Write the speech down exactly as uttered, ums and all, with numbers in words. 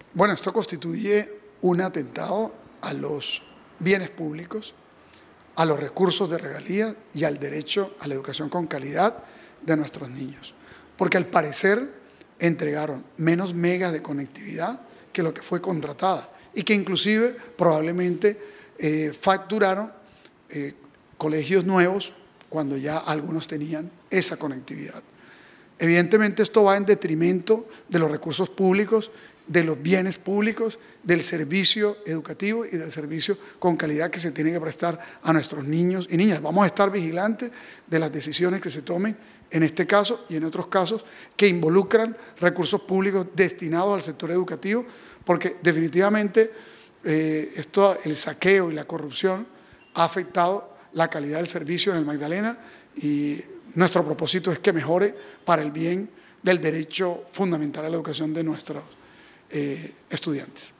Bueno, esto constituye un atentado a los bienes públicos, a los recursos de regalía y al derecho a la educación con calidad de nuestros niños. Porque al parecer entregaron menos megas de conectividad que lo que fue contratada y que inclusive probablemente eh, facturaron eh, colegios nuevos cuando ya algunos tenían esa conectividad. Evidentemente esto va en detrimento de los recursos públicos, de los bienes públicos, del servicio educativo y del servicio con calidad que se tiene que prestar a nuestros niños y niñas. Vamos a estar vigilantes de las decisiones que se tomen en este caso y en otros casos que involucran recursos públicos destinados al sector educativo, porque definitivamente eh, esto, el saqueo y la corrupción ha afectado la calidad del servicio en el Magdalena y nuestro propósito es que mejore para el bien del derecho fundamental a la educación de nuestros eh, estudiantes.